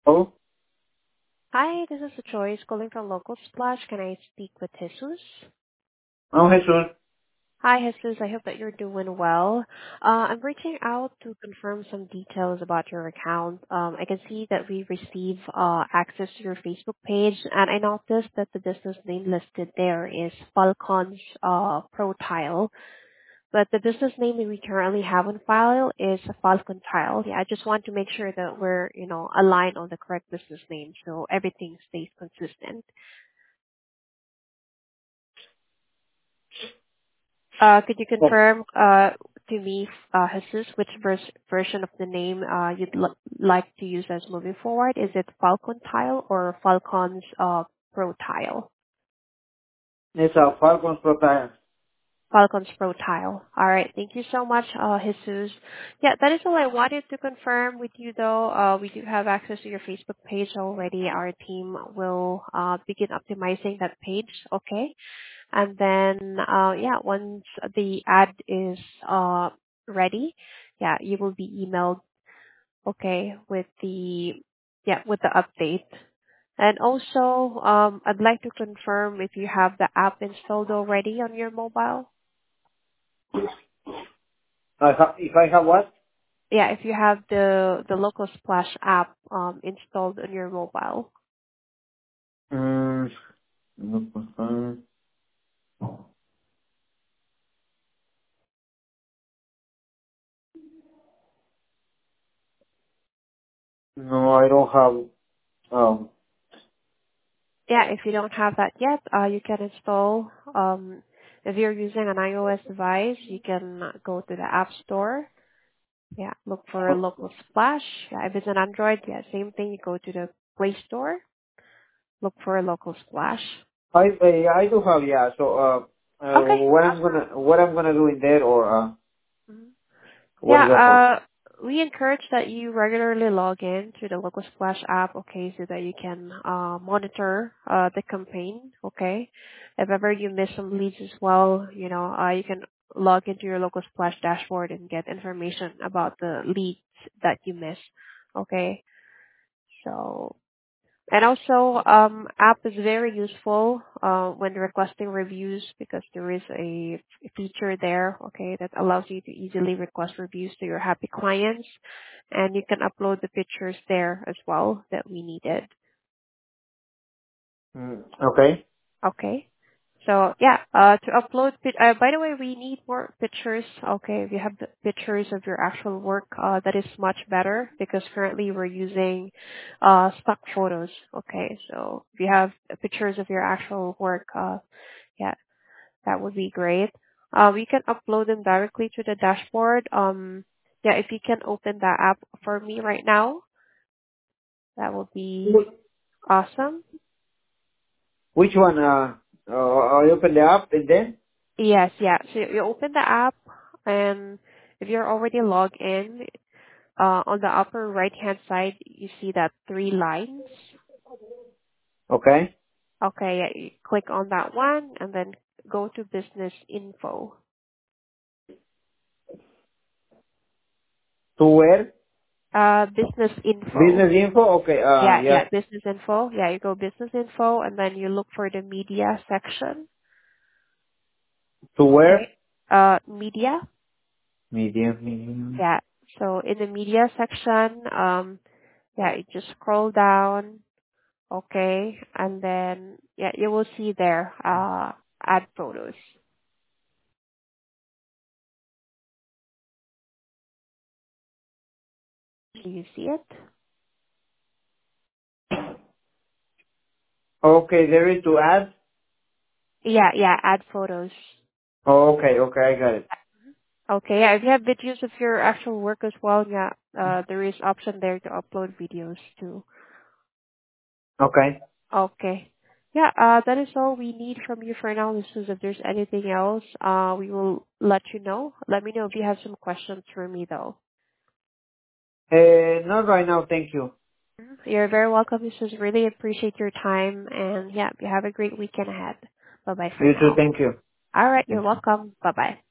Oh, Hi, this is Joyce calling from Local Splash. Can I speak with Jesus? oh, Jesus. Hi, Jesus. I hope that you're doing well. I'm reaching out to confirm some details about your account. I can see that we receive access to your Facebook page, and I noticed that the business name listed there is Falcons Pro Tile, but the business name that we currently have on file is Falcon Tile. Yeah, I just want to make sure that we're, aligned on the correct business name so everything stays consistent. Could you Oh, confirm to me, Jesus, which version of the name you'd like to use as moving forward? Is it Falcon Tile or Falcon's Pro Tile? it's a Falcons Protege. Falcon's Pro Tile. All right. Thank you so much, Jesus. Yeah, that is all I wanted to confirm with you, though. We do have access to your Facebook page already. Our team will begin optimizing that page. Okay. And then, yeah, once the ad is ready, yeah, you will be emailed, okay, with the update. And also, I'd like to confirm if you have the app installed already on your mobile. If I have what? Yeah, if you have the Local Splash app installed on your mobile. Mm, no, I don't have. Yeah, if you don't have that yet, you can install. If you're using an iOS device, you can go to the App Store. Yeah, look for a Local Splash. Yeah, if it's an Android, yeah, same thing. You go to the Play Store, look for a Local Splash. I do have, yeah. So, Okay, what I'm gonna do in there, or awesome. what is that for? Yeah, we encourage that you regularly log in to the Local Splash app, okay, so that you can monitor the campaign, okay. If ever you miss some leads as well, you can log into your Local Splash dashboard and get information about the leads that you miss, okay. So and also, app is very useful when requesting reviews because there is a feature there, okay, that allows you to easily request reviews to your happy clients, and you can upload the pictures there as well that we needed. Okay. Okay. So yeah, to upload, by the way, we need more pictures. Okay, if you have the pictures of your actual work, that is much better because currently we're using stock photos. Okay, so if you have pictures of your actual work, yeah, that would be great. You can upload them directly to the dashboard. Yeah, if you can open that app for me right now, that would be awesome. Which one? I open the app and then. Yes, yeah. So you open the app, and if you're already logged in, on the upper right-hand side, you see that three lines. Okay. Okay, yeah, you click on that one, and then go to Business Info. To where? Business Info. Business info. Okay. Yeah, Yeah. yeah, Business Info. Yeah, you go Business Info, and then you look for the Media section. To where? Okay. Media. Medium. Yeah. So in the Media section, yeah, you just scroll down. Okay. And then, yeah, you will see there, add photos. Do you see it? Okay, there is to add. Yeah, yeah, add photos. Oh, okay, okay, I got it. Okay, yeah, if you have videos of your actual work as well, yeah, there is option there to upload videos too. Okay. Okay. Yeah, that is all we need from you for now. This is if there's anything else, we will let you know. Let me know if you have some questions for me though. Not right now, thank you. You're very welcome. This is really appreciate your time and yeah, you have a great weekend ahead. Bye bye for You too, now. thank you. All right, you're Thank you. welcome. Bye bye.